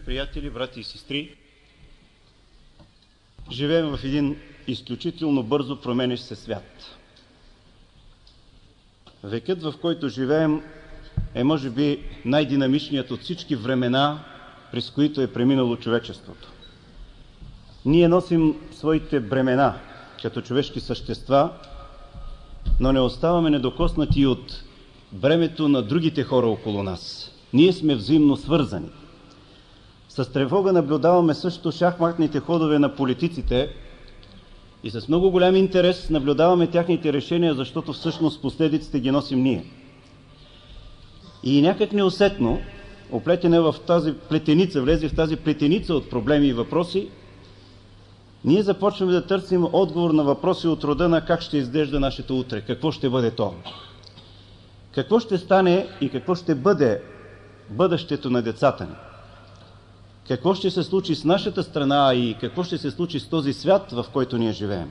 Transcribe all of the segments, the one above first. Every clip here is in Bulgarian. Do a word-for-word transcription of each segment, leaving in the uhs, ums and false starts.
приятели, брати и сестри! Живеем в един изключително бързо променящ се свят. Векът, в който живеем, е може би най-динамичният от всички времена, през които е преминало човечеството. Ние носим своите бремена като човешки същества, но не оставаме недокоснати от бремето на другите хора около нас. Ние сме взаимно свързани. С тревога наблюдаваме също шахматните ходове на политиците и с много голям интерес наблюдаваме тяхните решения, защото всъщност последиците ги носим ние. И някак неусетно, оплетене в тази плетеница, влезе в тази плетеница от проблеми и въпроси, ние започваме да търсим отговор на въпроси от рода на как ще изглежда нашето утре, какво ще бъде то, какво ще стане и какво ще бъде бъдещето на децата ни, какво ще се случи с нашата страна и какво ще се случи с този свят, в който ние живеем.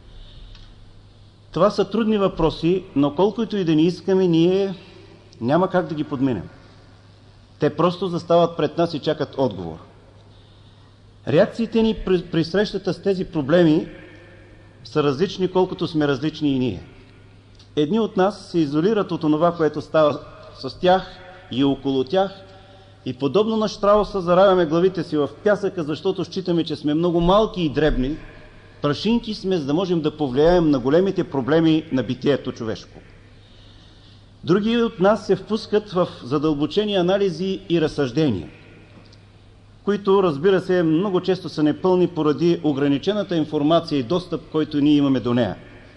Това са трудни въпроси, но колкото и да ни искаме, ние няма как да ги подминем. Те просто застават пред нас и чакат отговор. Реакциите ни при, при срещата с тези проблеми са различни, колкото сме различни и ние. Едни от нас се изолират от онова, което става с тях и около тях, и подобно на щрауса заравяме главите си в пясъка, защото считаме, че сме много малки и дребни, прашинки сме, за да можем да повлияем на големите проблеми на битието човешко. Други от нас се впускат в задълбочени анализи и разсъждения, които, разбира се, много често са непълни поради ограничената информация и достъп, който ние имаме до нея.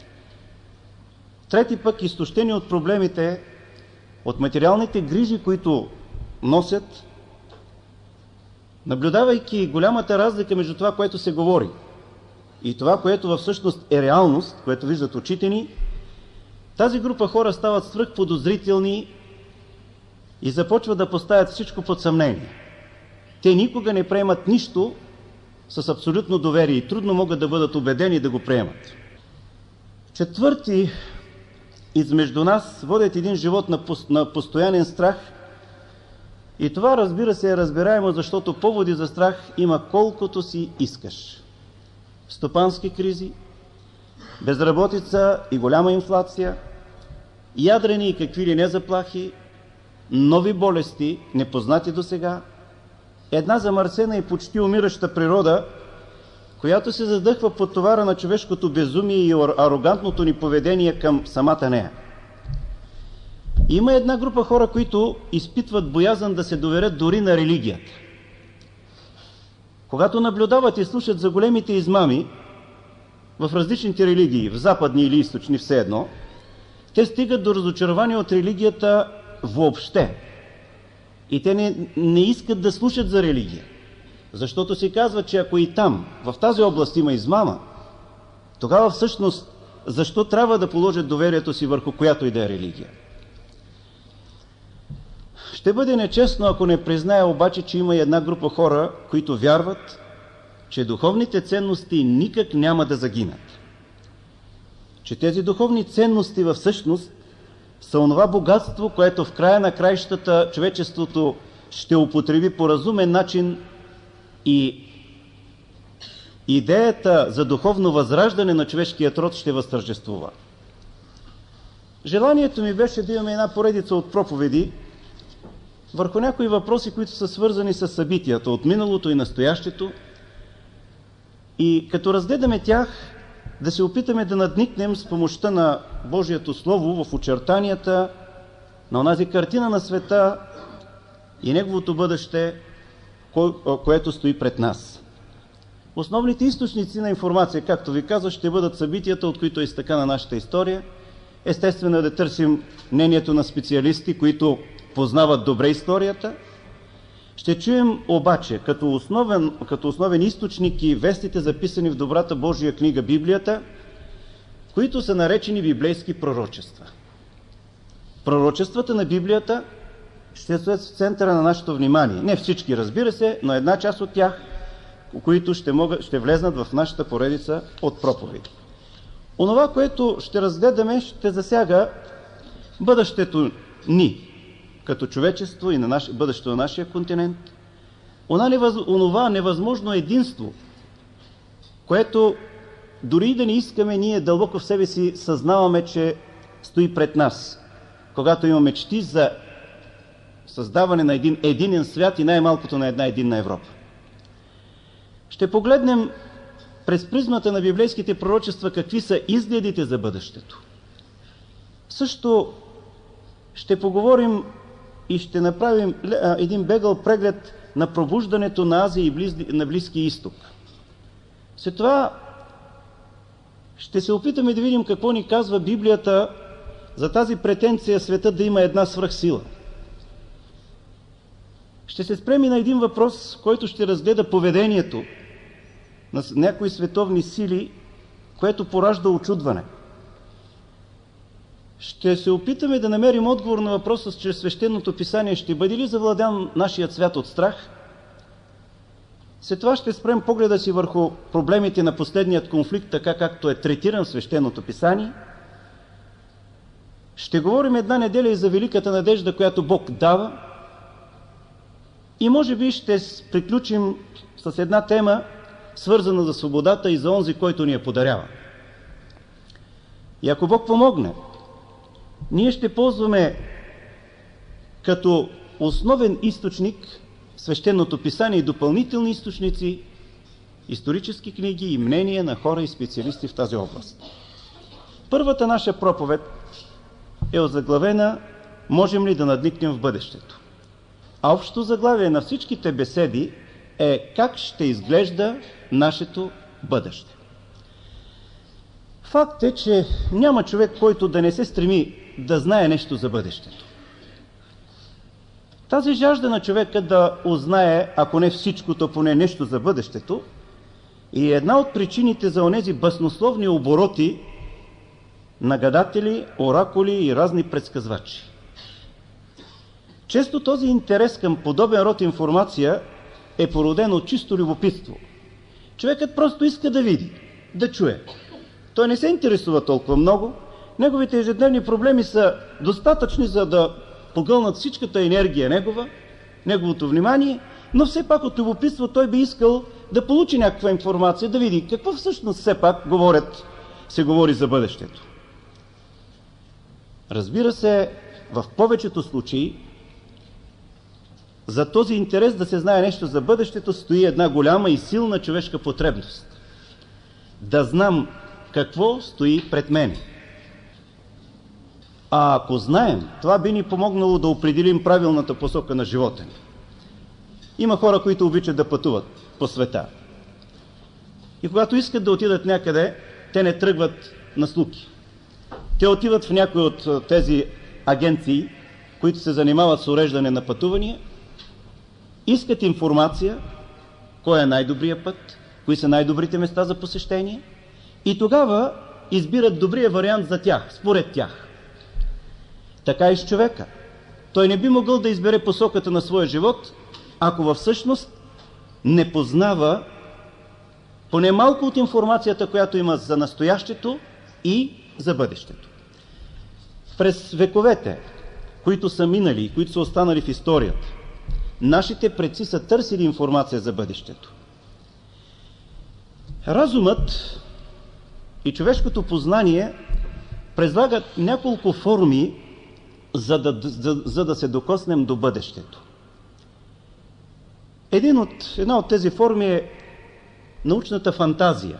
Трети пък, изтощени от проблемите, от материалните грижи, които носят, наблюдавайки голямата разлика между това, което се говори и това, което всъщност е реалност, което виждат очите ни, тази група хора стават свръхподозрителни и започват да поставят всичко под съмнение. Те никога не приемат нищо с абсолютно доверие и трудно могат да бъдат убедени да го приемат. Четвърти измежду нас водят един живот на, пос... на постоянен страх, и това, разбира се, е разбираемо, защото поводи за страх има колкото си искаш. Стопански кризи, безработица и голяма инфлация, ядрени и какви ли не заплахи, нови болести, непознати досега, една замърсена и почти умираща природа, която се задъхва под товара на човешкото безумие и арогантното ни поведение към самата нея. Има една група хора, които изпитват боязън да се доверят дори на религията. Когато наблюдават и слушат за големите измами в различните религии, в западни или източни, все едно, те стигат до разочарование от религията въобще. И те не, не искат да слушат за религия, защото си казват, че ако и там, в тази област има измама, тогава всъщност защо трябва да положат доверието си върху която и да е религия? Ще бъде нечестно, ако не призная обаче, че има и една група хора, които вярват, че духовните ценности никак няма да загинат. Че тези духовни ценности във всъщност са онова богатство, което в края на краищата човечеството ще употреби по разумен начин и идеята за духовно възраждане на човешкия род ще възтържествува. Желанието ми беше да имаме една поредица от проповеди върху някои въпроси, които са свързани с събитията от миналото и настоящето, и като разгледаме тях, да се опитаме да надникнем с помощта на Божието Слово в очертанията на онази картина на света и неговото бъдеще, което стои пред нас. Основните източници на информация, както ви казах, ще бъдат събитията, от които е изтъкана нашата история. Естествено е да търсим мнението на специалисти, които познават добре историята. Ще чуем обаче като основен, като основен източник и вестите, записани в добрата Божия книга Библията, които са наречени библейски пророчества. Пророчествата на Библията ще са в центъра на нашето внимание. Не всички, разбира се, но една част от тях, които ще, могат, ще влезнат в нашата поредица от проповеди. Онова, което ще разгледаме, ще засяга бъдещето ни като човечество и на наш, бъдещето на нашия континент, онова невъзможно единство, което дори да не искаме, ние дълбоко в себе си съзнаваме, че стои пред нас, когато имаме мечти за създаване на един единен свят и най-малкото на една единна Европа. Ще погледнем през призмата на библейските пророчества какви са изгледите за бъдещето. Също ще поговорим и ще направим един бегъл преглед на пробуждането на Азия и на Близкия изток. След това ще се опитаме да видим какво ни казва Библията за тази претенция света да има една свръхсила. Ще се спрем и на един въпрос, който ще разгледа поведението на някои световни сили, което поражда очудване. Ще се опитаме да намерим отговор на въпроса чрез свещеното писание: ще бъде ли завладян нашият свят от страх? След това ще спрем погледа си върху проблемите на последният конфликт, така както е третиран в свещеното писание. Ще говорим една неделя и за великата надежда, която Бог дава. И може би ще приключим с една тема, свързана за свободата и за онзи, който ни я подарява. И ако Бог помогне, ние ще ползваме като основен източник свещеното писание и допълнителни източници, исторически книги и мнения на хора и специалисти в тази област. Първата наша проповед е озаглавена "Можем ли да надникнем в бъдещето?" А общото заглавие на всичките беседи е "Как ще изглежда нашето бъдеще?" Факт е, че няма човек, който да не се стреми да знае нещо за бъдещето. Тази жажда на човека да узнае, ако не всичко, то поне нещо за бъдещето, е една от причините за онези баснословни обороти на гадатели, оракули и разни предсказвачи. Често този интерес към подобен род информация е породен от чисто любопитство. Човекът просто иска да види, да чуе. Той не се интересува толкова много. Неговите ежедневни проблеми са достатъчни, за да погълнат всичката енергия негова, неговото внимание, но все пак от любопитство той би искал да получи някаква информация, да види какво всъщност все пак говорят, се говори за бъдещето. Разбира се, в повечето случаи за този интерес да се знае нещо за бъдещето стои една голяма и силна човешка потребност. Да знам какво стои пред мен. А ако знаем, това би ни помогнало да определим правилната посока на живота ни. Има хора, които обичат да пътуват по света. И когато искат да отидат някъде, те не тръгват на слуки. Те отиват в някои от тези агенции, които се занимават с уреждане на пътувания, искат информация, кой е най-добрият път, кои са най-добрите места за посещение, и тогава избират добрия вариант за тях, според тях. Така и с човека. Той не би могъл да избере посоката на своя живот, ако във всъщност не познава поне малко от информацията, която има за настоящето и за бъдещето. През вековете, които са минали и които са останали в историята, нашите предци са търсили информация за бъдещето. Разумът и човешкото познание предлагат няколко форми, за да, за, за да се докоснем до бъдещето. Един от, една от тези форми е научната фантазия.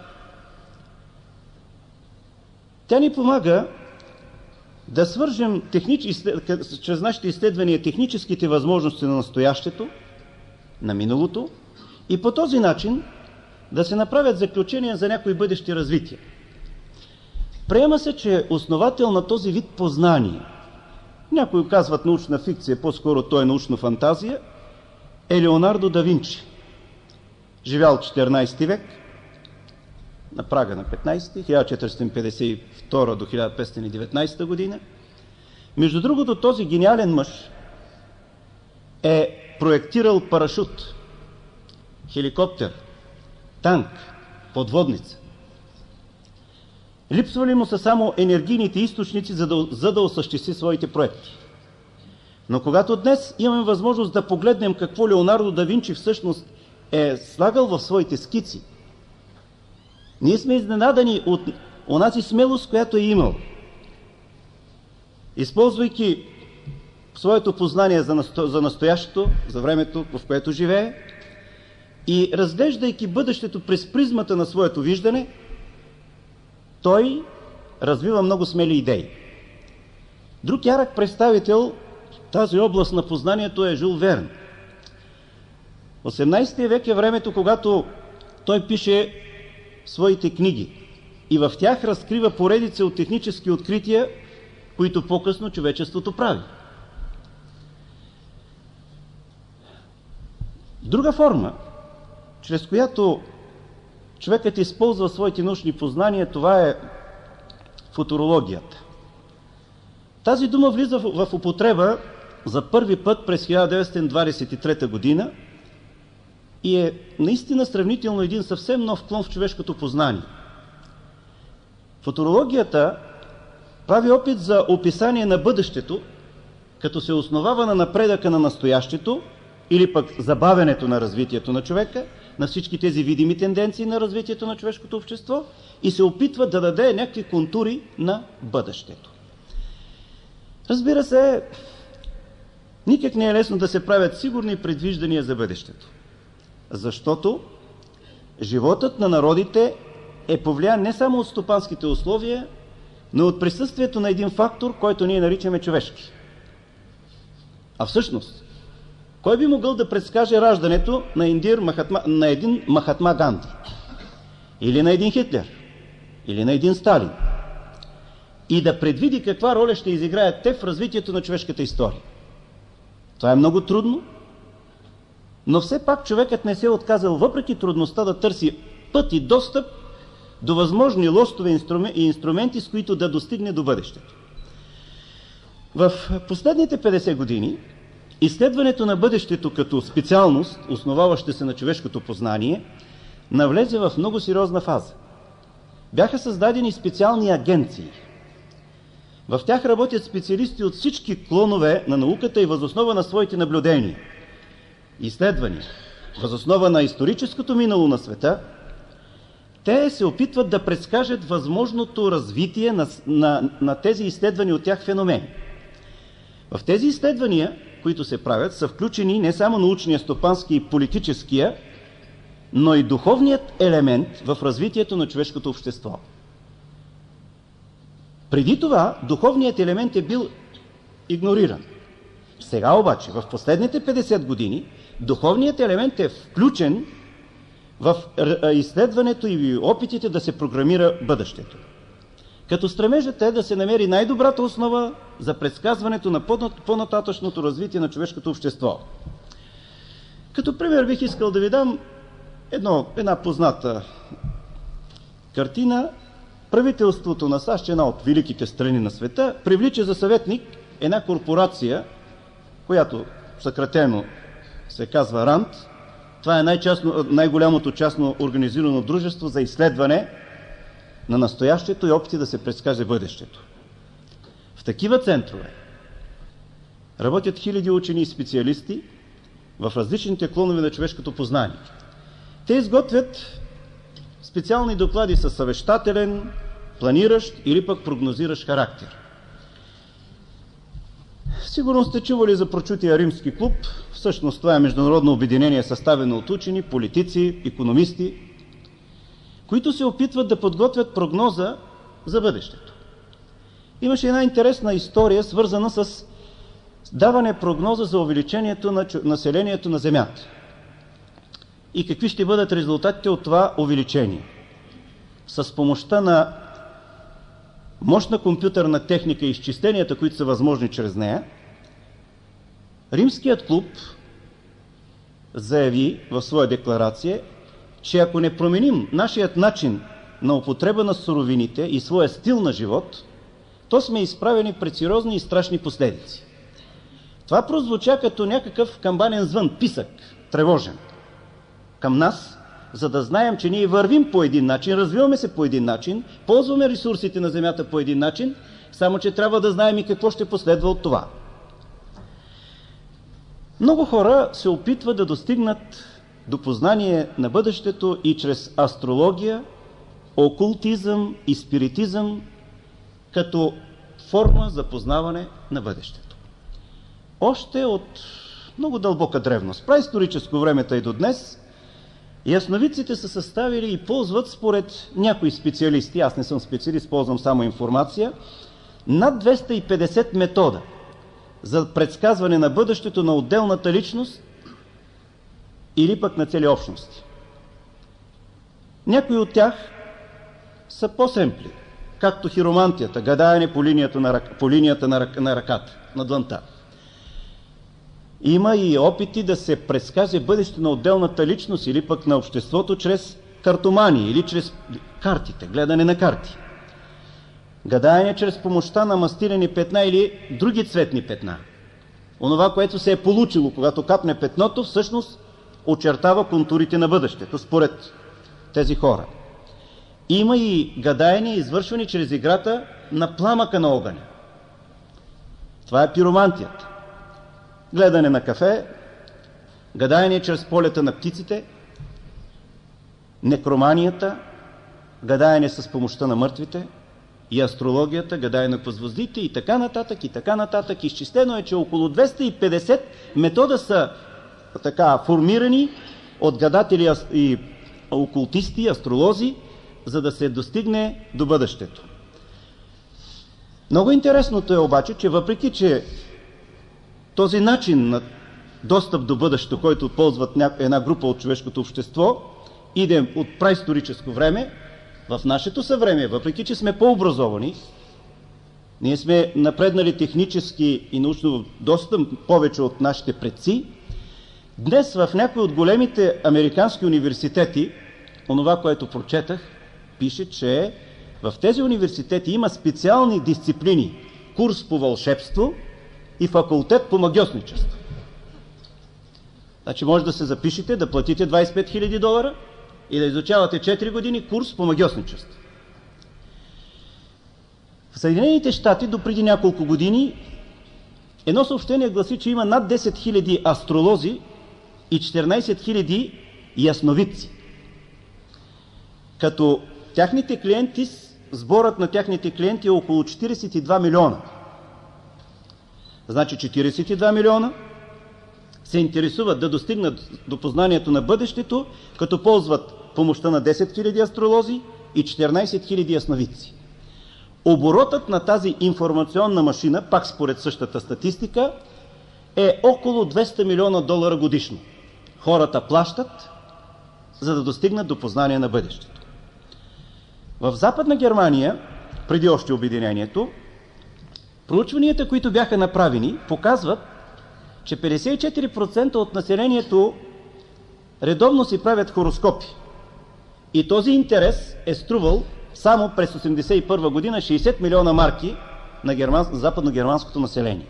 Тя ни помага да свържем технич... чрез нашите изследвания техническите възможности на настоящето, на миналото, и по този начин да се направят заключения за някои бъдещи развития. Приема се, че основател на този вид познание, някои казват научна фикция, по-скоро то е научна фантазия, е Леонардо да Винчи. Живял в четиринайсети век, на прага на петнайсети, хиляда четиристотин петдесет и втора до хиляда петстотин и деветнайсета година. Между другото, този гениален мъж е проектирал парашут, хеликоптер, танк, подводница. Липсвали му са само енергийните източници, за да, за да осъществи своите проекти. Но когато днес имаме възможност да погледнем какво Леонардо да Винчи всъщност е слагал в своите скици, ние сме изненадани от онази смелост, която е имал. Използвайки своето познание за, насто... за настоящето, за времето, в което живее, и разглеждайки бъдещето през призмата на своето виждане, той развива много смели идеи. Друг ярък представител в тази област на познанието е Жюл Верн. осемнадесети век е времето, когато той пише своите книги и в тях разкрива поредица от технически открития, които по-късно човечеството прави. Друга форма, чрез която човекът използва своите научни познания, това е футурологията. Тази дума влиза в употреба за първи път през хиляда деветстотин двадесет и трета година и е наистина сравнително един съвсем нов клон в човешкото познание. Футурологията прави опит за описание на бъдещето, като се основава на напредъка на настоящето или пък забавянето на развитието на човека, на всички тези видими тенденции на развитието на човешкото общество и се опитва да даде някакви контури на бъдещето. Разбира се, никак не е лесно да се правят сигурни предвиждания за бъдещето, защото животът на народите е повлиян не само от стопанските условия, но от присъствието на един фактор, който ние наричаме човешки. А всъщност, кой би могъл да предскаже раждането на, Индир Махатма, на един Махатма Ганди? Или на един Хитлер? Или на един Сталин? И да предвиди каква роля ще изиграят те в развитието на човешката история. Това е много трудно, но все пак човекът не се е отказал, въпреки трудността, да търси път и достъп до възможни лостове и инструменти, с които да достигне до бъдещето. В последните петдесет години изследването на бъдещето като специалност, основаваща се на човешкото познание, навлезе в много сериозна фаза. Бяха създадени специални агенции. В тях работят специалисти от всички клонове на науката и възоснова на своите наблюдения, изследвания, възоснова на историческото минало на света, те се опитват да предскажат възможното развитие на, на, на тези изследвани от тях феномени. В тези изследвания, които се правят, са включени не само научния, стопански и политическия, но и духовният елемент в развитието на човешкото общество. Преди това духовният елемент е бил игнориран. Сега обаче, в последните петдесет години, духовният елемент е включен в изследването и опитите да се програмира бъдещето. Като стремежът е да се намери най-добрата основа за предсказването на по-нататъчното развитие на човешкото общество. Като пример бих искал да ви дам едно, една позната картина. Правителството на САЩ, една от великите страни на света, привлича за съветник една корпорация, която съкратено се казва РАНД. Това е най-голямото частно организирано дружество за изследване на настоящето и опити да се предскаже бъдещето. В такива центрове работят хиляди учени и специалисти в различните клонове на човешкото познание. Те изготвят специални доклади със съвещателен, планиращ или пък прогнозиращ характер. Сигурно сте чували за прочутия Римски клуб. Всъщност това е международно обединение, съставено от учени, политици, икономисти, които се опитват да подготвят прогноза за бъдещето. Имаше една интересна история, свързана с даване прогноза за увеличението на населението на Земята. И какви ще бъдат резултатите от това увеличение. С помощта на мощна компютърна техника и изчисленията, които са възможни чрез нея, Римският клуб заяви в своя декларация, че ако не променим нашият начин на употреба на суровините и своя стил на живот, то сме изправени пред сериозни и страшни последици. Това прозвуча като някакъв камбанен звън, писък, тревожен към нас, за да знаем, че ние вървим по един начин, развиваме се по един начин, ползваме ресурсите на Земята по един начин, само че трябва да знаем и какво ще последва от това. Много хора се опитват да достигнат до познание на бъдещето и чрез астрология, окултизъм и спиритизъм като форма за познаване на бъдещето. Още от много дълбока древност, праисторическо времето и до днес, ясновидците са съставили и ползват според някои специалисти, аз не съм специалист, ползвам само информация, над двеста и петдесет метода за предсказване на бъдещето на отделната личност или пък на цели общности. Някои от тях са по-семпли, както хиромантията, гадаене по линията на, ръка, по линията на, ръка, на ръката, на длънта. Има и опити да се предскаже бъдещето на отделната личност или пък на обществото чрез картомания или чрез картите, гледане на карти. Гадаене чрез помощта на мастилени петна или други цветни петна. Онова, което се е получило, когато капне петното, всъщност очертава контурите на бъдещето, според тези хора. Има и гадаения, извършвани чрез играта на пламъка на огъня. Това е пиромантията. Гледане на кафе, гадаение чрез полета на птиците, некроманията, гадаене с помощта на мъртвите, и астрологията, гадаене по звездите и така нататък, и така нататък. Изчислено е, че около двеста и петдесет метода са така формирани от гадатели и окултисти, астролози, за да се достигне до бъдещето. Много интересното е обаче, че въпреки, че този начин на достъп до бъдещето, който ползват една група от човешкото общество, иде от праисторическо време, в нашето съвремие, въпреки че сме по-образовани, ние сме напреднали технически и научно доста повече от нашите предци, днес в някои от големите американски университети, онова, което прочетах, пише, че в тези университети има специални дисциплини, курс по вълшебство и факултет по магьосничество. Значи може да се запишете, да платите двадесет и пет хиляди долара и да изучавате четири години курс по магьосничество. В Съединените щати до преди няколко години едно съобщение гласи, че има над десет хиляди астролози и четиринадесет хиляди ясновидци. Като тяхните клиенти, сборът на тяхните клиенти е около четиридесет и два милиона. Значи четиридесет и два милиона се интересуват да достигнат до познанието на бъдещето, като ползват помощта на десет хиляди астролози и четиринадесет хиляди ясновидци. Оборотът на тази информационна машина, пак според същата статистика, е около двеста милиона долара годишно. Хората плащат, за да достигнат до познание на бъдещето. В Западна Германия, преди още обединението, проучванията, които бяха направени, показват, че петдесет и четири процента от населението редовно си правят хороскопи. И този интерес е струвал само през осемдесет и първа година шейсет милиона марки на, герман... на западно-германското население.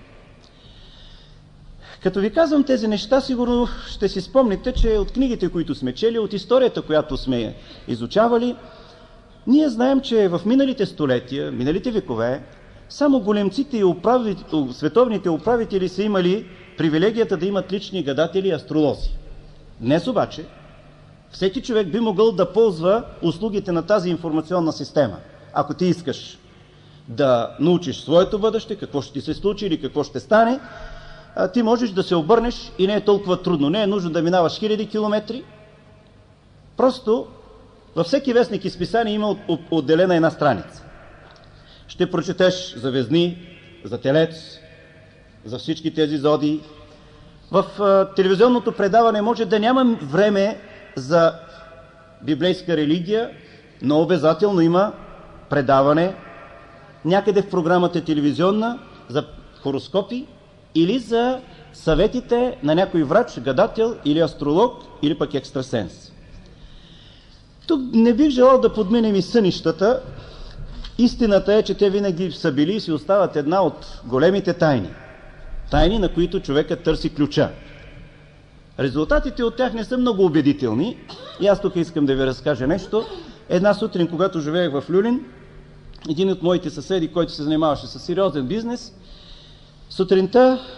Като ви казвам тези неща, сигурно ще си спомните, че от книгите, които сме чели, от историята, която сме изучавали, ние знаем, че в миналите столетия, миналите векове, само големците и управи... световните управители са имали привилегията да имат лични гадатели и астролози. Днес обаче всеки човек би могъл да ползва услугите на тази информационна система. Ако ти искаш да научиш своето бъдеще, какво ще ти се случи или какво ще стане, ти можеш да се обърнеш и не е толкова трудно. Не е нужно да минаваш хиляди километри. Просто във всеки вестник и списание има отделена една страница. Ще прочетеш за Везни, за Телец, за всички тези зодии. В а, телевизионното предаване може да няма време за библейска религия, но обязателно има предаване някъде в програмата телевизионна за хороскопи или за съветите на някой врач, гадател или астролог или пък екстрасенс. Тук не бих желал да подминем и сънищата. Истината е, че те винаги са били и си остават една от големите тайни. Тайни, на които човекът търси ключа. Резултатите от тях не са много убедителни. И аз тук искам да ви разкажа нещо. Една сутрин, когато живеех в Люлин, един от моите съседи, който се занимаваше с сериозен бизнес, сутринта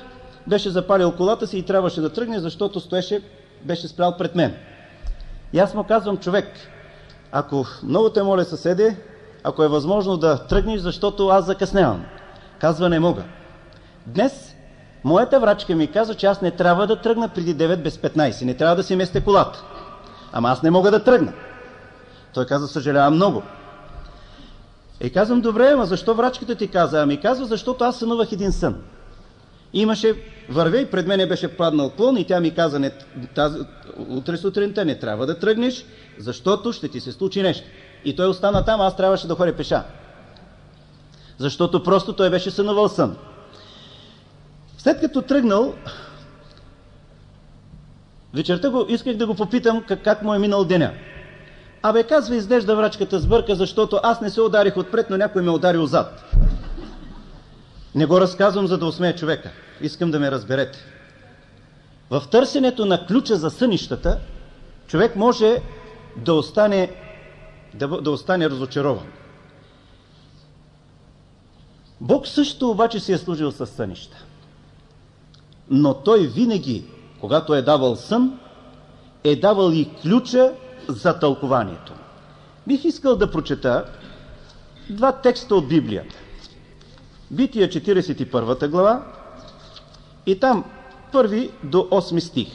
беше запалил колата си и трябваше да тръгне, защото стоеше, беше спрял пред мен. И аз му казвам: човек, ако много те моля, съседе, ако е възможно да тръгнеш, защото аз закъснявам. Казва: не мога. Днес моята врачка ми каза, че аз не трябва да тръгна преди девет без петнайсет. Не трябва да си местя колата. Ама аз не мога да тръгна. Той каза: съжалявам много. И казвам: добре, ама защо врачката ти каза? Ами казва: защото аз сънувах един сън. Имаше, вървя и пред мене беше паднал клон и тя ми каза: не, тази, утре сутринта не трябва да тръгнеш, защото ще ти се случи нещо. И той остана там, аз трябваше да ходя пеша. Защото просто той беше сънувал сън. След като тръгнал, вечерта го, исках да го попитам как, как му е минал деня. Абе, казва, изглежда врачката сбърка, защото аз не се ударих отпред, но някой ме удари отзад. Не го разказвам, за да усмея човека. Искам да ме разберете. В търсенето на ключа за сънищата, човек може да остане, да, да остане разочарован. Бог също обаче си е служил със сънища. Но той винаги, когато е давал сън, е давал и ключа за тълкованието. Бих искал да прочета два текста от Библията. Бития четиридесет и първа глава и там първи до осми стих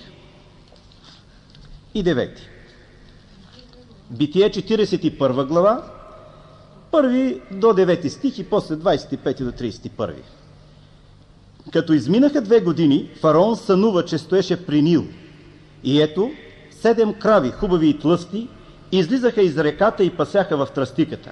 и девети. Битие четиридесет и първа глава, първи до девети стих и после двадесет и пети до тридесет и първи. Като изминаха две години, фараон сънува, че стоеше при Нил. И ето, седем крави, хубави и тлъсти, излизаха из реката и пасяха в тръстиката.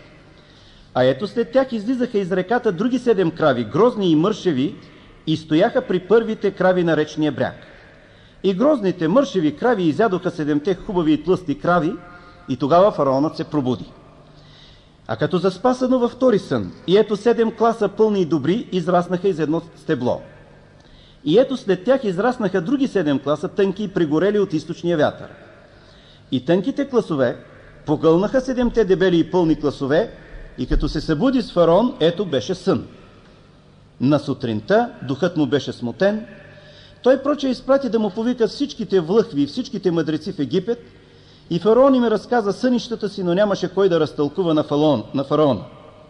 А ето след тях излизаха из реката други седем крави, грозни и мършеви, и стояха при първите крави на речния бряг. И грозните мършеви крави изядоха седемте хубави и тлъсти крави, и тогава фараонът се пробуди. А като заспа сънува втори сън, и ето седем класа пълни и добри израснаха из едно стебло. И ето след тях израснаха други седем класа, тънки и пригорели от източния вятър. И тънките класове погълнаха седемте дебели и пълни класове, и като се събуди с фараон, ето беше сън. На сутринта духът му беше смутен. Той проче изпрати да му повикат всичките влъхви и всичките мъдреци в Египет, и фараон им разказа сънищата си, но нямаше кой да разтълкува на, фалон, на фараона.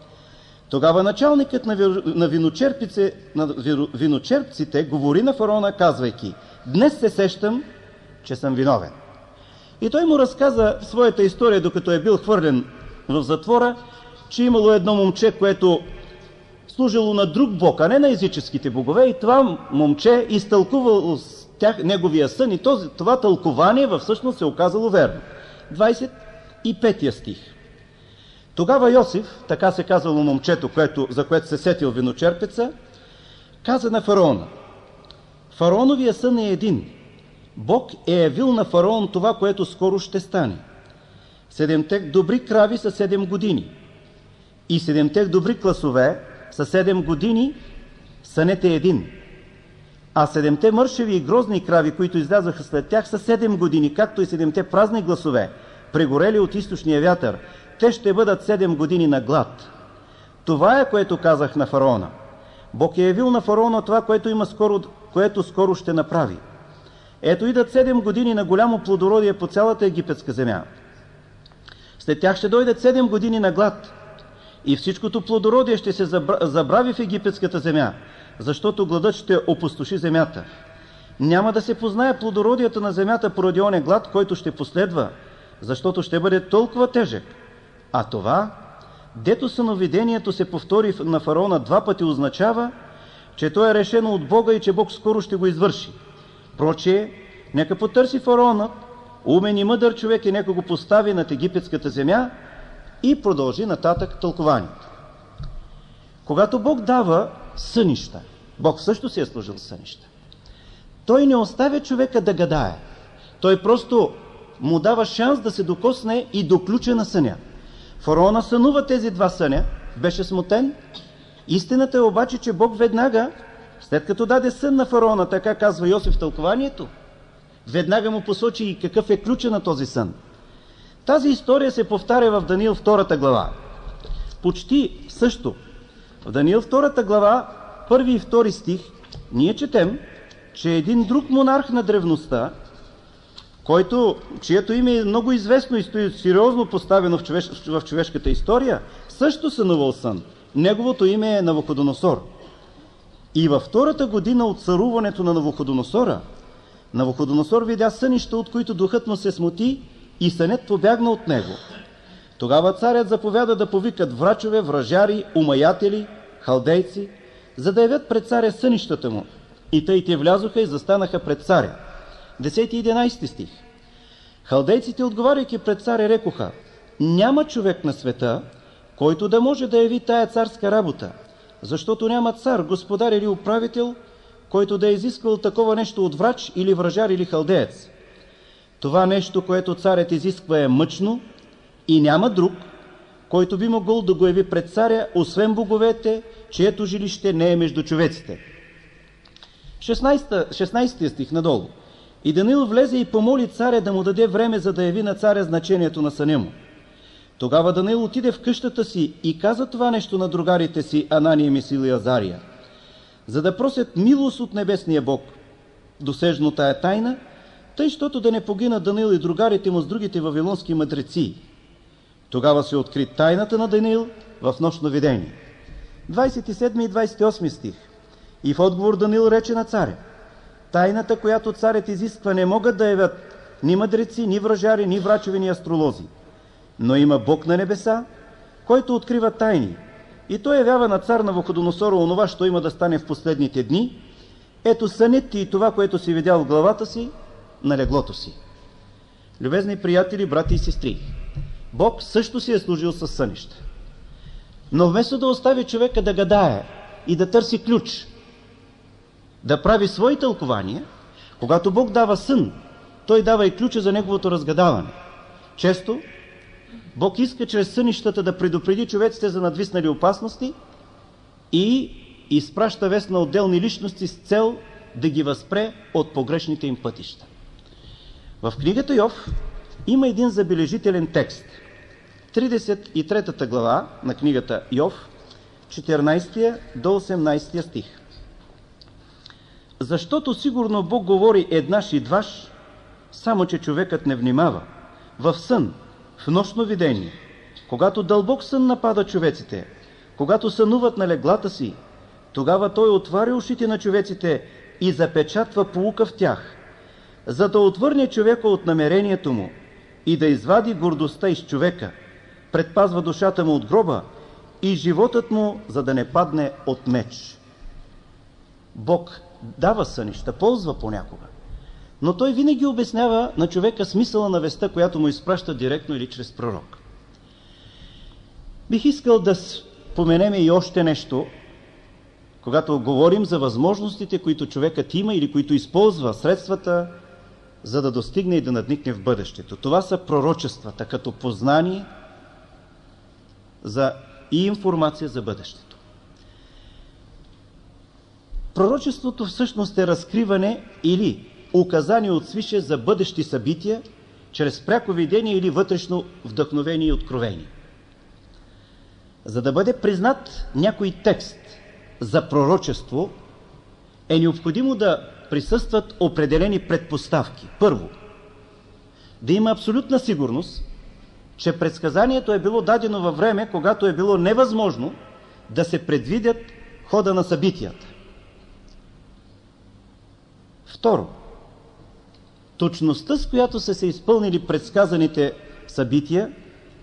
Тогава началникът на, ви, на, виночерпице, на виночерпците говори на фараона, казвайки: днес се сещам, че съм виновен. И той му разказа своята история, докато е бил хвърлен в затвора, че имало едно момче, което служило на друг бог, а не на езическите богове, и това момче изтълкувало с тях неговия сън, и този, това тълкование във всъщност се оказало верно. двадесет и пети стих. Тогава Йосиф, така се казало момчето, което, за което се сетил виночерпеца, каза на фараона: фараоновия сън е един. Бог е явил на фараон това, което скоро ще стане. Седемте добри крави са седем години. И седемте добри класове са седем години, сънете един. А седемте мършеви и грозни крави, които излязаха след тях, са седем години, както и седемте празни гласове, прегорели от източния вятър. Те ще бъдат седем години на глад. Това е, което казах на фараона. Бог е явил на фараона това, което, има скоро, което скоро ще направи. Ето идат седем години на голямо плодородие по цялата египетска земя. След тях ще дойдат седем години на глад. И всичкото плодородие ще се забрави в египетската земя, защото гладът ще опустоши земята. Няма да се познае плодородието на земята поради оня глад, който ще последва, защото ще бъде толкова тежък. А това, дето съновидението се повтори на фараона два пъти, означава, че то е решено от Бога и че Бог скоро ще го извърши. Прочее, нека потърси фараонът, умен и мъдър човек, и нека го постави над египетската земя и продължи нататък тълкованието. Когато Бог дава сънища, Бог също си е служил сънища. Той не оставя човека да гадае. Той просто му дава шанс да се докосне и до ключа на съня. Фараона сънува тези два съня, беше смутен. Истината е обаче, че Бог веднага, след като даде сън на фараона, така казва Йосиф в тълкованието, веднага му посочи и какъв е ключа на този сън. Тази история се повтаря в Даниил втората глава. Почти също. В Даниил втората глава, първи и втори стих, ние четем, че един друг монарх на древността, който, чието име е много известно и стои сериозно поставено в, човеш, в човешката история, също сънувал сън. Неговото име е Навуходоносор. И във втората година от царуването на Навуходоносора, Навуходоносор видя сънища, от които духът му се смути и сънят побягна от него. Тогава царят заповяда да повикат врачове, вражари, умаятели, халдейци, за да явят пред царя сънищата му. И тъй те влязоха и застанаха пред царя. десети и единайсети стих. Халдейците, отговаряйки пред царя, рекоха: няма човек на света, който да може да яви тая царска работа, защото няма цар, господар или управител, който да е изисквал такова нещо от врач или вражар или халдеец. Това нещо, което царят изисква, е мъчно и няма друг, който би могъл да го яви пред царя, освен боговете, чието жилище не е между човеците. шестнайсети стих надолу. И Даниил влезе и помоли царя да му даде време, за да яви на царя значението на съня му. Тогава Даниил отиде в къщата си и каза това нещо на другарите си Анания, Мисаил и Азария, за да просят милост от небесния Бог, досежно тая тайна, тъй, щото да не погина Даниил и другарите му с другите вавилонски мъдреци. Тогава се откри тайната на Даниил в нощно видение. двайсет и седми и двайсет и осми стих. И в отговор Даниил рече на царя: тайната, която царят изисква, не могат да явят ни мъдреци, ни вражари, ни врачови, ни астролози. Но има Бог на небеса, който открива тайни, и той явява на цар Навуходоносора онова, що има да стане в последните дни. Ето сънят ти и това, което си видял в главата си, на леглото си. Любезни приятели, брати и сестри, Бог също си е служил със сънища. Но вместо да остави човека да гадае и да търси ключ, да прави свои тълкования, когато Бог дава сън, той дава и ключа за неговото разгадаване. Често Бог иска чрез сънищата да предупреди човеците за надвиснали опасности и изпраща вест на отделни личности с цел да ги възпре от погрешните им пътища. В книгата Йов има един забележителен текст. тридесет и трета глава на книгата Йов, четиринайсети до осемнайсети стих. Защото сигурно Бог говори еднаш и дваш, само че човекът не внимава. В сън, в нощно видение, когато дълбок сън напада човеците, когато сънуват на леглата си, тогава той отваря ушите на човеците и запечатва поука в тях, за да отвърне човека от намерението му и да извади гордостта из човека, предпазва душата му от гроба и животът му, за да не падне от меч. Бог дава сънища, ползва понякога, но той винаги обяснява на човека смисъла на вестта, която му изпраща директно или чрез пророк. Бих искал да споменем и още нещо, когато говорим за възможностите, които човекът има или които използва средствата, за да достигне и да надникне в бъдещето. Това са пророчествата, като познание за и информация за бъдещето. Пророчеството всъщност е разкриване или указание от свише за бъдещи събития, чрез пряко видение или вътрешно вдъхновение и откровение. За да бъде признат някой текст за пророчество, е необходимо да присъстват определени предпоставки. Първо, да има абсолютна сигурност, че предсказанието е било дадено във време, когато е било невъзможно да се предвидят хода на събитията. Второ, точността, с която са се изпълнили предсказаните събития,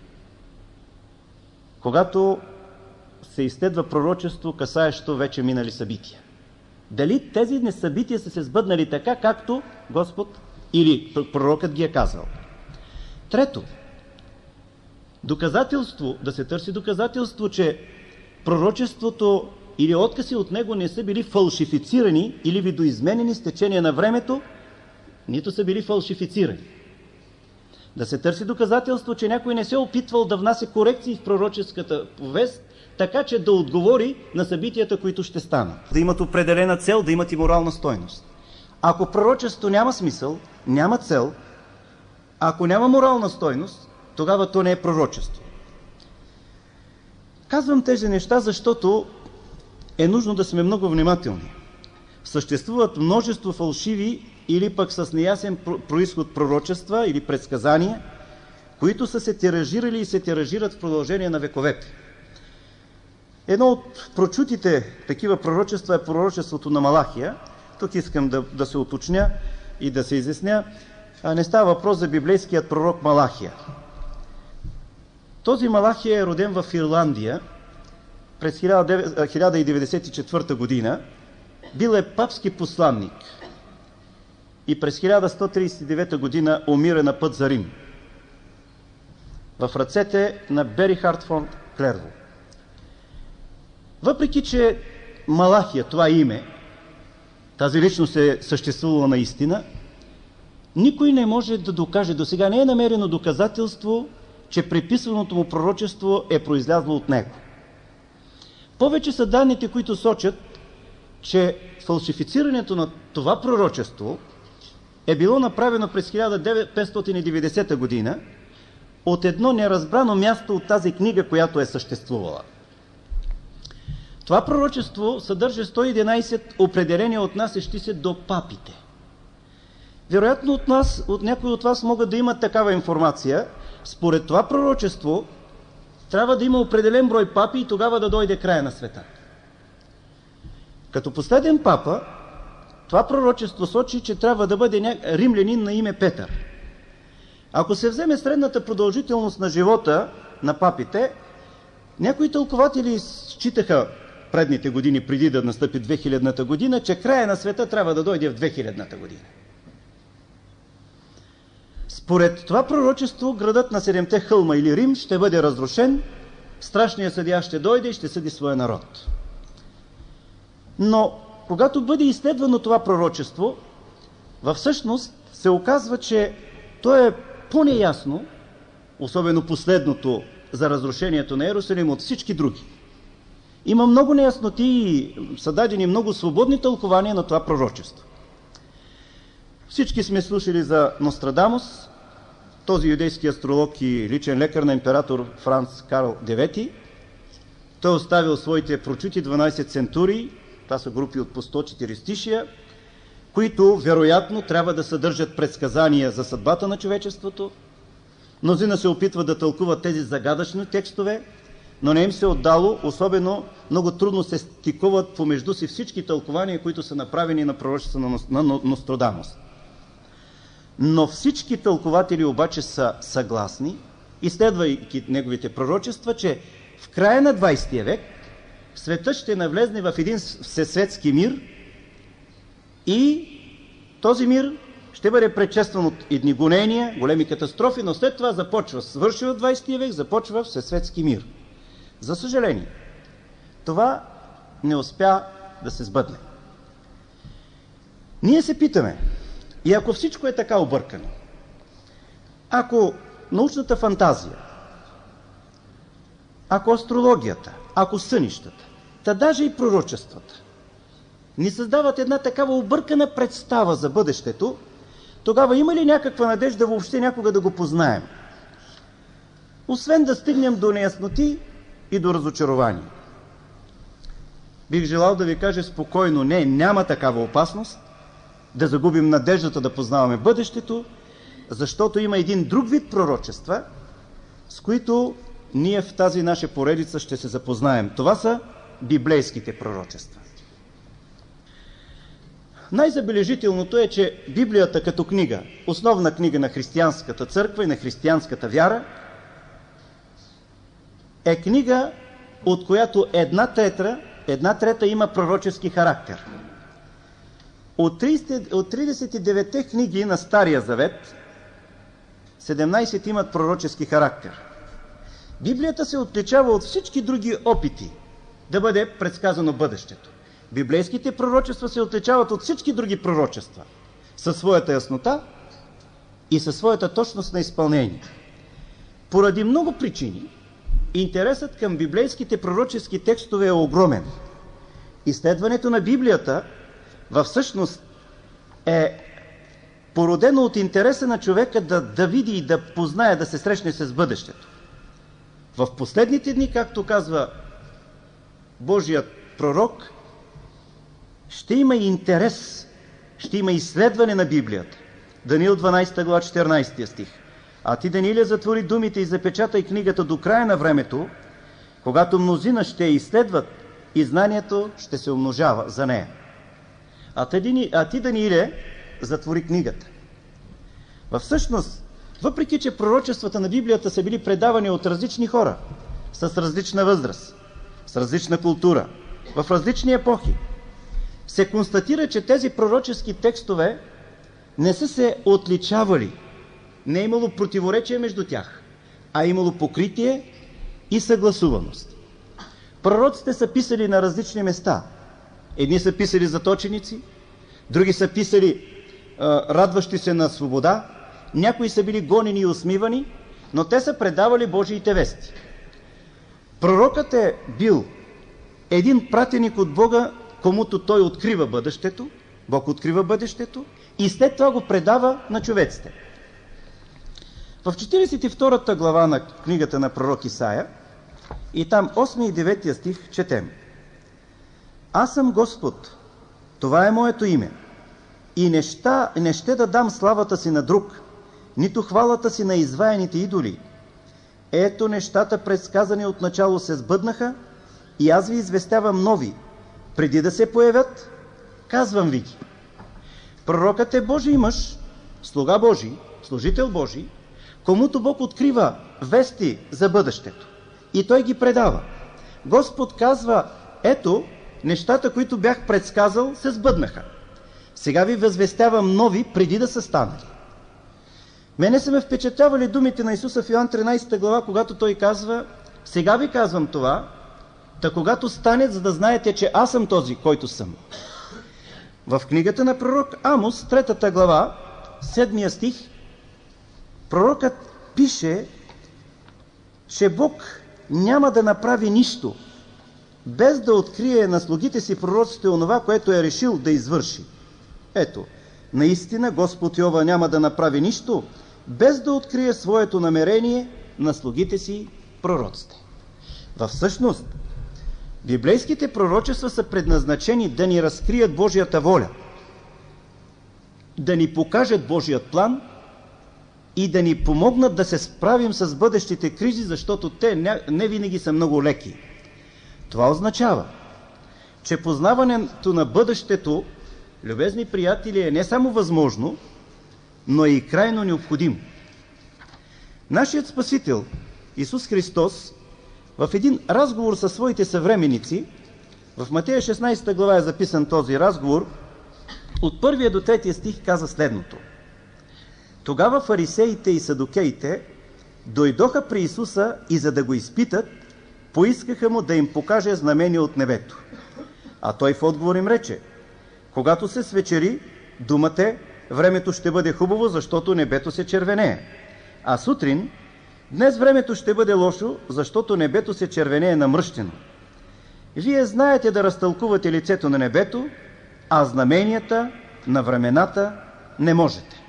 когато се изследва пророчество, касаещо вече минали събития. Дали тези несъбития са се сбъднали така, както Господ или пророкът ги е казал. Трето, доказателство, да се търси доказателство, че пророчеството или откази от него не са били фалшифицирани или видоизменени с течение на времето, нито са били фалшифицирани. Да се търси доказателство, че някой не се е опитвал да внася корекции в пророческата повест, така че да отговори на събитията, които ще станат. Да имат определена цел, да имат и морална стойност. Ако пророчеството няма смисъл, няма цел, ако няма морална стойност, тогава то не е пророчество. Казвам тези неща, защото е нужно да сме много внимателни. съществуват множество фалшиви или пък с неясен произход пророчества или предсказания, които са се тиражирали и се тиражират в продължение на вековете. Едно от прочутите такива пророчества е пророчеството на Малахия. Тук искам да, да се уточня и да се изясня. Не става въпрос за библейският пророк Малахия. Този Малахия е роден в Ирландия през хиляда деветдесет и четвърта година. Бил е папски посланник и през хиляда сто тридесет и девета година умира на път за Рим в ръцете на Берихард фон Клерво. Въпреки че Малахия, това име, тази личност е съществувала наистина, никой не може да докаже, до сега не е намерено доказателство, че приписваното му пророчество е произлязло от него. Повече са данните, които сочат, че фалшифицирането на това пророчество е било направено през хиляда петстотин и деветдесета година от едно неразбрано място от тази книга, която е съществувала. Това пророчество съдържа сто и единадесет определения, отнасящи се до папите. Вероятно от нас, от някои от вас могат да имат такава информация. Според това пророчество трябва да има определен брой папи и тогава да дойде края на света. Като последен папа, това пророчество сочи, че трябва да бъде ня... римлянин на име Петър. Ако се вземе средната продължителност на живота на папите, някои тълкователи считаха предните години, преди да настъпи две хилядната година, че края на света трябва да дойде в две хилядната година. Според това пророчество, градът на седемте хълма или Рим ще бъде разрушен, страшният съдия ще дойде и ще съди своя народ. Но когато бъде изследвано това пророчество, във всъщност се оказва, че то е по-неясно, особено последното за разрушението на Йерусалим, от всички други. Има много неясноти и са дадени много свободни тълкования на това пророчество. Всички сме слушали за Нострадамус, този юдейски астролог и личен лекар на император Франц Карл девети. Той оставил своите прочути дванадесет центурии, това са групи от по сто четиристишия, които вероятно трябва да съдържат предсказания за съдбата на човечеството. Мнозина се опитват да тълкуват тези загадъчни текстове, но не им се отдало, особено много трудно се стикуват помежду си всички тълкования, които са направени на пророчеството на Нострадамус. Но всички тълкователи обаче са съгласни, изследвайки неговите пророчества, че в края на двадесетия век светът ще навлезне в един всесветски мир и този мир ще бъде предшестван от едни гонения, големи катастрофи, но след това започва, свърши от двадесетия век, започва всесветски мир. За съжаление, това не успя да се сбъдне. Ние се питаме, и ако всичко е така объркано, ако научната фантазия, ако астрологията, ако сънищата, та даже и пророчествата ни създават една такава объркана представа за бъдещето, тогава има ли някаква надежда въобще някога да го познаем? Освен да стигнем до неясноти и до разочарование. Бих желал да ви кажа спокойно, не, няма такава опасност да загубим надеждата да познаваме бъдещето, защото има един друг вид пророчества, с които ние в тази наша поредица ще се запознаем. Това са библейските пророчества. Най-забележителното е, че Библията като книга, основна книга на християнската църква и на християнската вяра, е книга, от която една трета, една трета има пророчески характер. От тридесет и деветте книги на Стария завет, седемнадесет имат пророчески характер. Библията се отличава от всички други опити да бъде предсказано бъдещето. Библейските пророчества се отличават от всички други пророчества със своята яснота и със своята точност на изпълнение. Поради много причини, интересът към библейските пророчески текстове е огромен. Изследването на Библията във всъщност е породено от интереса на човека да, да види и да познае, да се срещне с бъдещето. В последните дни, както казва Божият пророк, ще има интерес, ще има изследване на Библията. Даниил дванадесета глава, четиринадесети стих. А ти, Данииле, затвори думите и запечатай книгата до края на времето, когато мнозина ще я изследват и знанието ще се умножава за нея. А ти, а ти Данииле, затвори книгата. Във всъщност, въпреки че пророчествата на Библията са били предавани от различни хора, с различна възраст, с различна култура, в различни епохи, се констатира, че тези пророчески текстове не са се отличавали, не е имало противоречие между тях, а е имало покритие и съгласуваност. Пророците са писали на различни места. Едни са писали заточеници, други са писали а, радващи се на свобода, някои са били гонени и усмивани, но те са предавали Божиите вести. Пророкът е бил един пратеник от Бога, комуто той открива бъдещето, Бог открива бъдещето и след това го предава на човеците. В четиридесет и втората глава на книгата на пророк Исаия и там осми и девети стих четем: Аз съм Господ, това е моето име, и не, ща, не ще да дам славата си на друг, нито хвалата си на изваяните идоли. Ето нещата, предсказани от начало, се сбъднаха и аз ви известявам нови. Преди да се появят, казвам ви ги. Пророкът е Божий мъж, слуга Божий, служител Божий, комуто Бог открива вести за бъдещето. И той ги предава. Господ казва: ето, нещата, които бях предсказал, се сбъднаха. Сега ви възвестявам нови, преди да са станали. Мене са ме впечатлявали думите на Исуса в Йоан тринадесета глава, когато той казва: сега ви казвам това, та когато стане, за да знаете, че аз съм този, който съм. В книгата на пророк Амос, третата глава, седмия стих, пророкът пише, че Бог няма да направи нищо, без да открие на слугите си пророците онова, което е решил да извърши. Ето, наистина Господ Йова няма да направи нищо, без да открие своето намерение на слугите си пророците. Във всъщност, библейските пророчества са предназначени да ни разкрият Божията воля, да ни покажат Божият план и да ни помогнат да се справим с бъдещите кризи, защото те не, не винаги са много леки. Това означава, че познаването на бъдещето, любезни приятели, е не само възможно, но е и крайно необходимо. Нашият Спасител, Исус Христос, в един разговор със своите съвременици, в Матея шестнадесета глава е записан този разговор, от първия до третия стих каза следното: Тогава фарисеите и садукеите дойдоха при Исуса и за да го изпитат, поискаха му да им покаже знамение от небето. А той в отговор им рече: Когато се свечери, думате, времето ще бъде хубаво, защото небето се червенее. А сутрин, днес времето ще бъде лошо, защото небето се червенее намръщено. Вие знаете да разтълкувате лицето на небето, а знаменията на времената не можете.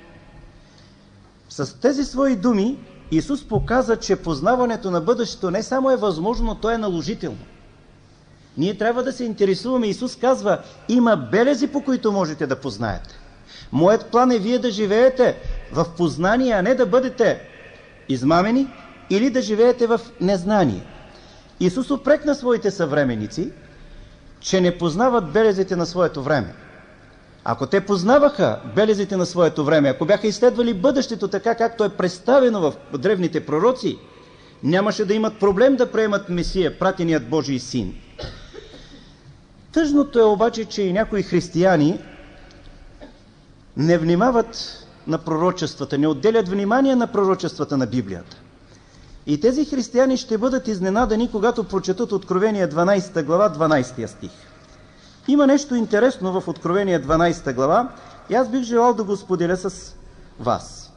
С тези свои думи Исус показа, че познаването на бъдещето не само е възможно, но то е наложително. Ние трябва да се интересуваме. Исус казва: има белези, по които можете да познаете. Моят план е вие да живеете в познание, а не да бъдете измамени или да живеете в незнание. Исус упрекна своите съвременици, че не познават белезите на своето време. Ако те познаваха белезите на своето време, ако бяха изследвали бъдещето така, както е представено в древните пророци, нямаше да имат проблем да приемат Месия, пратеният Божий син. Тъжното е обаче, че и някои християни не внимават на пророчествата, не отделят внимание на пророчествата на Библията. И тези християни ще бъдат изненадани, когато прочетат Откровение дванадесета глава, дванадесети стих. Има нещо интересно в Откровение дванадесета глава и аз бих желал да го споделя с вас.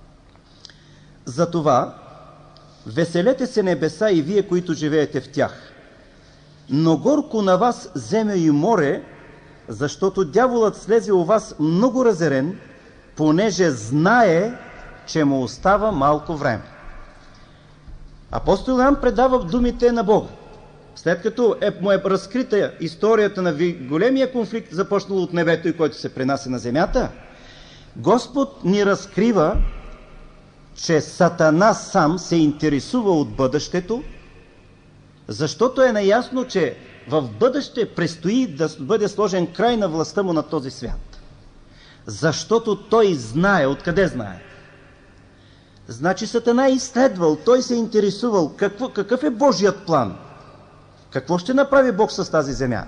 Затова веселете се небеса и вие, които живеете в тях. Но горко на вас земя и море, защото дяволът слезе у вас много разерен, понеже знае, че му остава малко време. Апостол Йоан предава думите на Бога. след като е, му е разкрита историята на големия конфликт, започнал от небето и който се пренася на земята, Господ ни разкрива, че Сатана сам се интересува от бъдещето, защото е наясно, че в бъдеще предстои да бъде сложен край на властта му на този свят. Защото той знае. Откъде знае? Значи Сатана е изследвал, той се е интересувал какво, какъв е Божият план. Какво ще направи Бог с тази земя?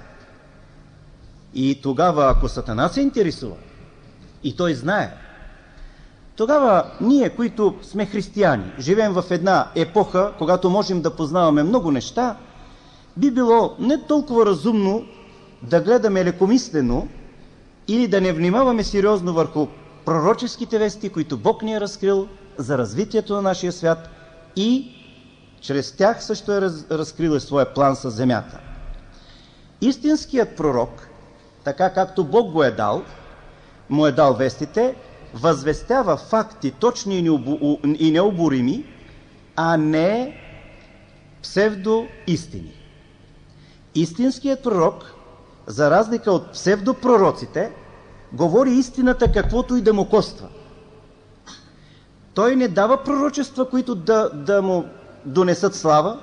И тогава, ако Сатана се интересува, и той знае, тогава ние, които сме християни, живеем в една епоха, когато можем да познаваме много неща, би било не толкова разумно да гледаме лекомислено или да не внимаваме сериозно върху пророческите вести, които Бог ни е разкрил за развитието на нашия свят и чрез тях също е раз, разкрил своя план с земята. Истинският пророк, така както Бог го е дал, му е дал вестите, възвестява факти точни и необорими, а не псевдоистини. Истинският пророк, за разлика от псевдопророците, говори истината каквото и да му коства. Той не дава пророчества, които да, да му донесат слава,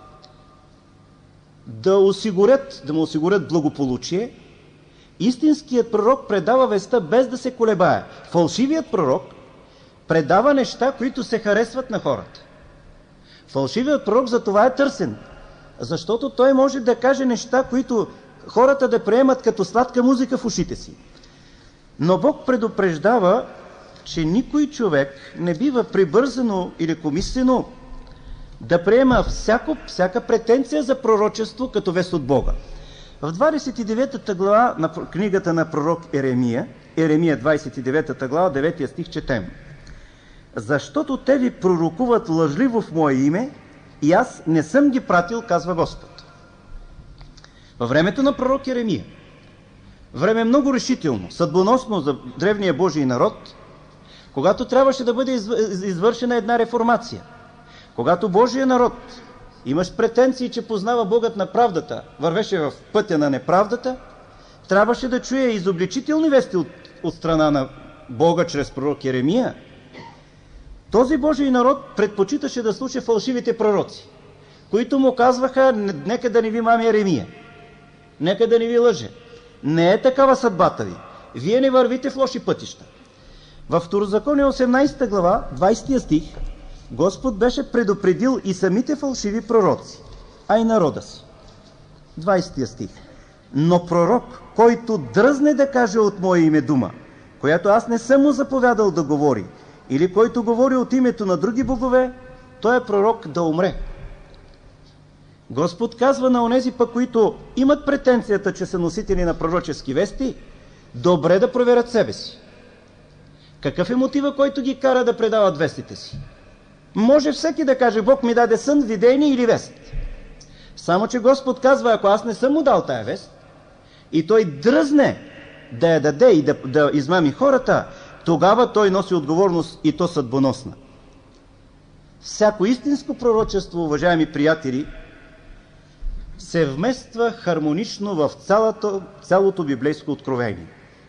да, осигурят, да му осигурят благополучие. Истинският пророк предава веста без да се колебае. Фалшивият пророк предава неща, които се харесват на хората. Фалшивият пророк за това е търсен, защото той може да каже неща, които хората да приемат като сладка музика в ушите си. Но Бог предупреждава, че никой човек не бива прибързано или комислено да приема всяко, всяка претенция за пророчество като вест от Бога. В двадесет и деветата глава на книгата на пророк Еремия, Еремия двадесет и девета глава, деветия стих четем: защото те ви пророкуват лъжливо в мое име и аз не съм ги пратил, казва Господ. Във времето на пророк Еремия, време много решително, съдбоносно за древния Божий народ, когато трябваше да бъде извършена една реформация, когато Божия народ имаш претенции, че познава Богът на правдата, вървеше в пътя на неправдата, трябваше да чуе изобличителни вести от, от страна на Бога чрез пророк Еремия. Този Божий народ предпочиташе да слуша фалшивите пророци, които му казваха: нека да не ви мами Еремия, нека да не ви лъже. Не е такава съдбата ви. Вие не вървите в лоши пътища. Във Второзаконие осемнадесета глава, двадесети стих, Господ беше предупредил и самите фалшиви пророци, а и народа си. двадесети стих. Но пророк, който дръзне да каже от мое име дума, която аз не съм му заповядал да говори, или който говори от името на други богове, той е пророк да умре. Господ казва на онези пък, които имат претенцията, че са носители на пророчески вести, добре да проверят себе си. Какъв е мотива, който ги кара да предават вестите си? Може всеки да каже: Бог ми даде сън, видение или вест. Само че Господ казва: ако аз не съм му дал тая вест и той дръзне да я даде и да, да измами хората, тогава той носи отговорност, и то съдбоносна. Всяко истинско пророчество, уважаеми приятели, се вмества хармонично в цялото, цялото библейско откровение.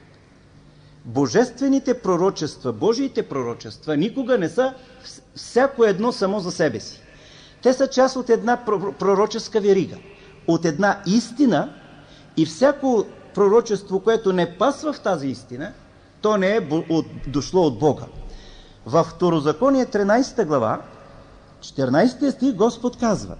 Божествените пророчества, Божиите пророчества никога не са всяко едно само за себе си. Те са част от една пророческа верига, от една истина, и всяко пророчество, което не пасва в тази истина, то не е дошло от Бога. Във Второзаконие тринадесета глава, четиринадесети стих, Господ казва: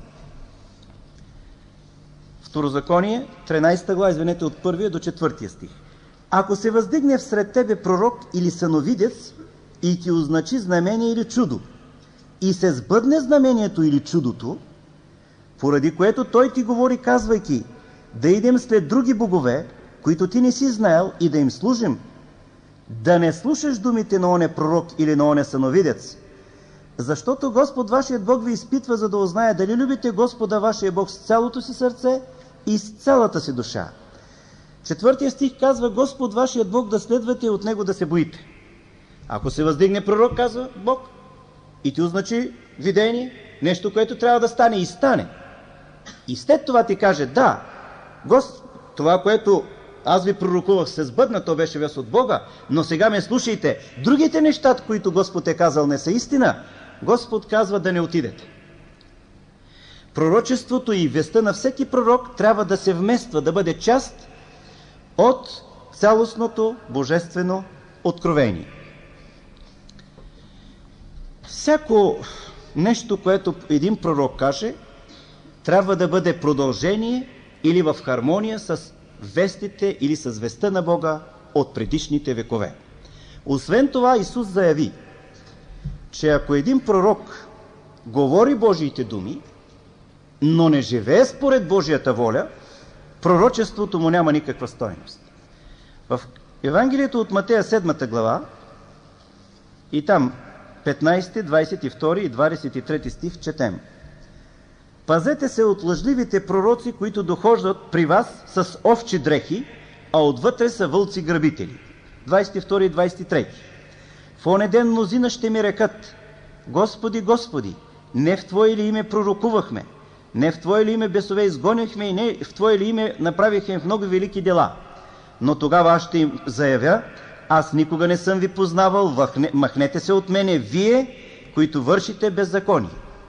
Второзаконие тринадесета глава, извинете, от първия до четвъртия стих: ако се въздигне всред тебе пророк или съновидец и ти означи знамение или чудо, и се сбъдне знамението или чудото, поради което той ти говори, казвайки: да идем след други богове, които ти не си знаел, и да им служим, да не слушаш думите на оне пророк или на оне съновидец, защото Господ вашият Бог ви изпитва, за да узнае дали любите Господа вашия Бог с цялото си сърце и с цялата си душа. Четвъртия стих казва: Господ вашият Бог да следвате и от Него да се боите. Ако се въздигне пророк, казва Бог, и ти означи видение, нещо, което трябва да стане, и стане, и след това ти каже, да, Госп... това, което аз ви пророкувах, се сбъдна, то беше вест от Бога, но сега ме слушайте, другите неща, които Господ е казал, не са истина, Господ казва да не отидете. Пророчеството и вестта на всеки пророк трябва да се вмества, да бъде част от цялостното божествено откровение. Всяко нещо, което един пророк каже, трябва да бъде продължение или в хармония с вестите или с вестта на Бога от предишните векове. Освен това, Исус заяви, че ако един пророк говори Божиите думи, но не живее според Божията воля, пророчеството му няма никаква стойност. В Евангелието от Матея, седмата глава, и там петнайсети, двайсет и втори и двайсет и трети стих четем: пазете се от лъжливите пророци, които дохождат при вас с овчи дрехи, а отвътре са вълци грабители. двайсет и втори и двайсет и трети. В оня ден мнозина ще ми рекат: Господи, Господи, не в Твое ли име пророкувахме, не в Твое ли име бесове изгонихме и не в Твое ли име направихме много велики дела? Но тогава аз ще им заявя: аз никога не съм ви познавал, махнете се от мене, вие, които вършите беззаконие.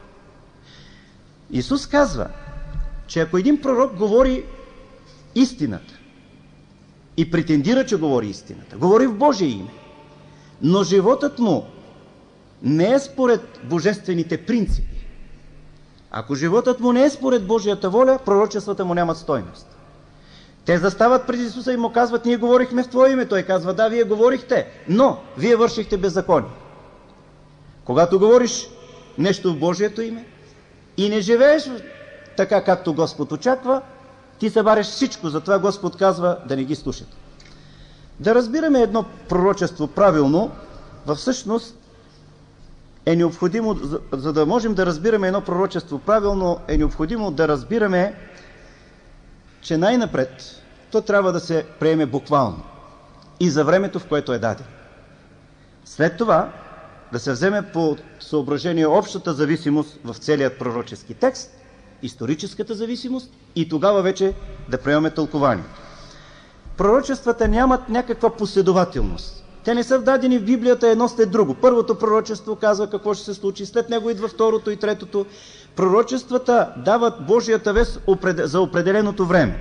Исус казва, че ако един пророк говори истината и претендира, че говори истината, говори в Божие име, но животът му не е според божествените принципи, ако животът му не е според Божията воля, пророчествата му нямат стойност. Те застават пред Исуса и му казват: ние говорихме в Твое име. Той казва: да, вие говорихте, но вие вършихте беззаконие. Когато говориш нещо в Божието име и не живееш така, както Господ очаква, ти събареш всичко. Затова Господ казва да не ги слушате. Да разбираме едно пророчество правилно, във всъщност е необходимо, за, за да можем да разбираме едно пророчество правилно, е необходимо да разбираме, че най-напред то трябва да се приеме буквално и за времето, в което е дадено. След това да се вземе по съображение общата зависимост в целият пророчески текст, историческата зависимост, и тогава вече да приемаме тълкование. Пророчествата нямат някаква последователност. Те не са вдадени в Библията едно след друго. Първото пророчество казва какво ще се случи, след него идва второто и третото. Пророчествата дават Божията вест за определеното време,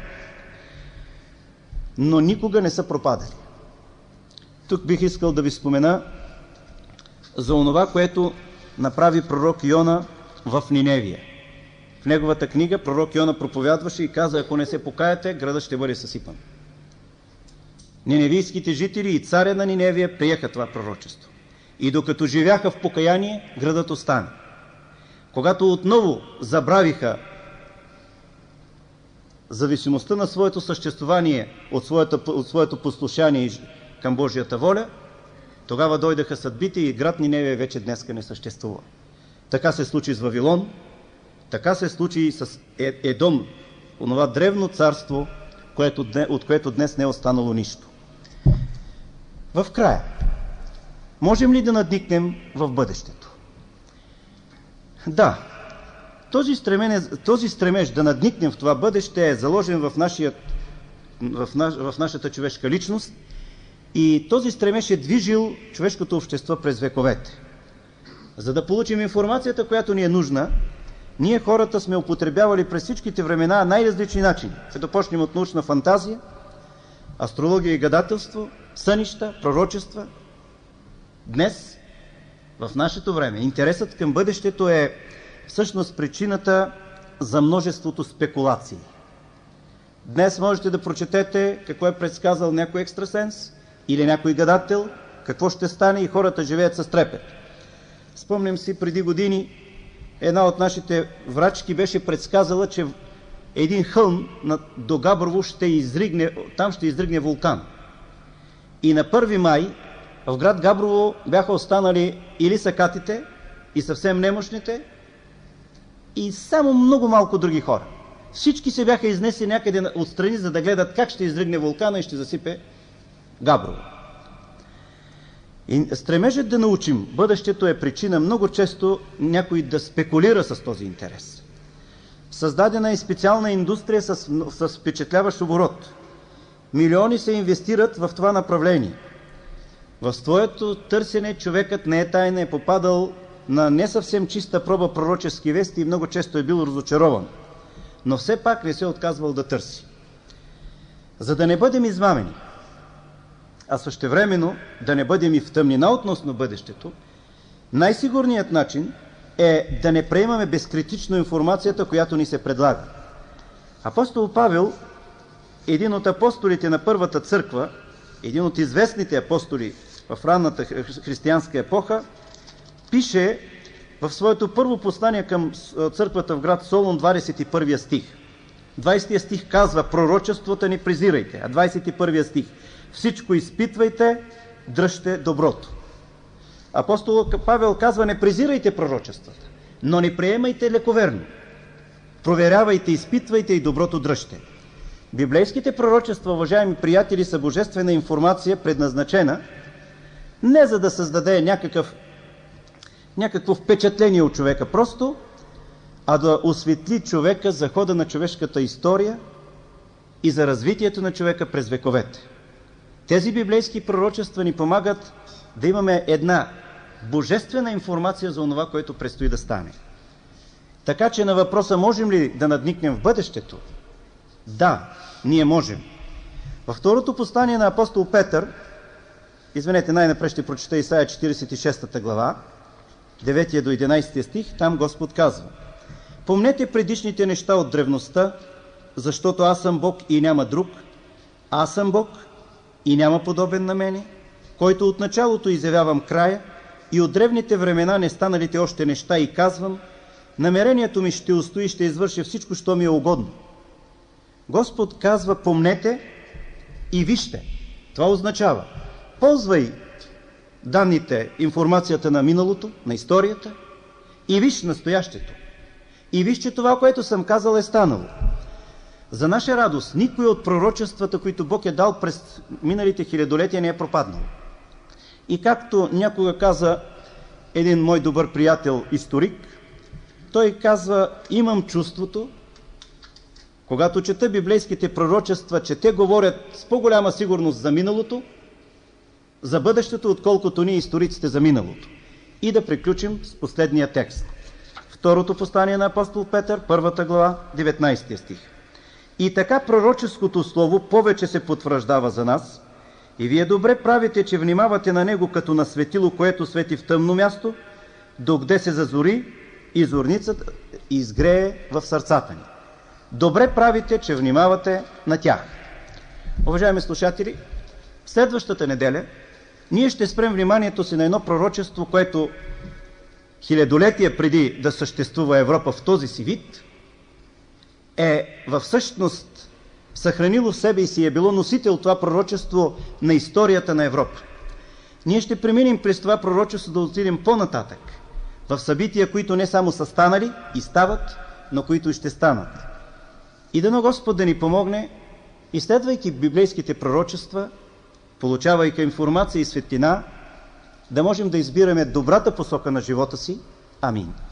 но никога не са пропадали. Тук бих искал да ви спомена за онова, което направи пророк Йона в Ниневия. В неговата книга пророк Йона проповядваше и каза: ако не се покаяте, градът ще бъде съсипан. Ниневийските жители и царя на Ниневия приеха това пророчество. И докато живяха в покаяние, градът остана. Когато отново забравиха зависимостта на своето съществуване от своето, от своето послушание към Божията воля, тогава дойдаха съдбите и град Ниневия вече днеска не съществува. Така се случи с Вавилон, така се случи и с Едом, онова древно царство, което, от което днес не е останало нищо. В края, можем ли да надникнем в бъдещето? Да, този стремеж, този стремеж да надникнем в това бъдеще е заложен в, нашия, в, наш, в нашата човешка личност, и този стремеж е движил човешкото общество през вековете. За да получим информацията, която ни е нужна, ние хората сме употребявали през всичките времена най-различни начини. Като почнем от научна фантазия, астрология и гадателство, сънища, пророчества. Днес, в нашето време, интересът към бъдещето е всъщност причината за множеството спекулации. Днес можете да прочетете какво е предсказал някой екстрасенс или някой гадател, какво ще стане, и хората живеят с трепет. Спомням си, преди години една от нашите врачки беше предсказала, че един хълм до Габрово ще изригне, там ще изригне вулкан. И на първи май в град Габрово бяха останали или сакатите, и съвсем немощните, и само много малко други хора. Всички се бяха изнесли някъде отстрани, за да гледат как ще изригне вулкана и ще засипе Габрово. И стремежът да научим бъдещето е причина много често някой да спекулира с този интерес. Създадена е специална индустрия с, с впечатляващ оборот. Милиони се инвестират в това направление. В своето търсене човекът не е тайна, е попадал на не съвсем чиста проба пророчески вести и много често е бил разочарован. Но все пак не се е отказвал да търси. За да не бъдем измамени, а същевременно да не бъдем и в тъмнина относно бъдещето, най-сигурният начин е да не приемаме безкритично информацията, която ни се предлага. Апостол Павел, един от апостолите на първата църква, един от известните апостоли в ранната християнска епоха, пише в своето първо послание към църквата в град Солун, двадесет и първи стих. двадесети стих казва: пророчествата не презирайте, а двадесет и първи стих: всичко изпитвайте, дръжте доброто. Апостол Павел казва: не презирайте пророчествата, но не приемайте лековерно. Проверявайте, изпитвайте и доброто дръжте. Библейските пророчества, уважаеми приятели, са божествена информация, предназначена не за да създаде някакъв, някакво впечатление от човека просто, а да осветли човека за хода на човешката история и за развитието на човека през вековете. Тези библейски пророчества ни помагат да имаме една божествена информация за онова, което предстои да стане. Така че на въпроса можем ли да надникнем в бъдещето? Да, ние можем. Във второто послание на апостол Петър, извинете, най-напред ще прочета Исаия четиридесет и шеста глава, девети до единадесети стих, там Господ казва: помнете предишните неща от древността, защото аз съм Бог и няма друг. Аз съм Бог и няма подобен на мене, който от началото изявявам края и от древните времена не станалите още неща и казвам: намерението ми ще устои и ще извърши всичко, що ми е угодно. Господ казва: помнете и вижте. Това означава: ползвай данните, информацията на миналото, на историята, и виж настоящето. И виж, че това, което съм казал, е станало. За наша радост, никой от пророчествата, които Бог е дал през миналите хилядолетия, не е пропаднал. И както някога каза един мой добър приятел, историк, той казва: имам чувството, когато чета библейските пророчества, че те говорят с по-голяма сигурност за миналото, за бъдещето, отколкото ние историците за миналото. И да приключим с последния текст. Второто послание на апостол Петър, първата глава, деветнадесети стих. И така пророческото слово повече се потвърждава за нас, и вие добре правите, че внимавате на него като на светило, което свети в тъмно място, докъде се зазори и зорницата изгрее в сърцата ни. Добре правите, че внимавате на тях. Уважаеми слушатели, следващата неделя ние ще спрем вниманието си на едно пророчество, което хилядолетия преди да съществува Европа в този си вид, е в същност съхранило в себе и си е било носител това пророчество на историята на Европа. Ние ще преминем през това пророчество да отидем по-нататък, в събития, които не само са станали и стават, но които и ще станат. И дано Господ да ни помогне, изследвайки библейските пророчества, получавайки информация и светлина, да можем да избираме добрата посока на живота си. Амин.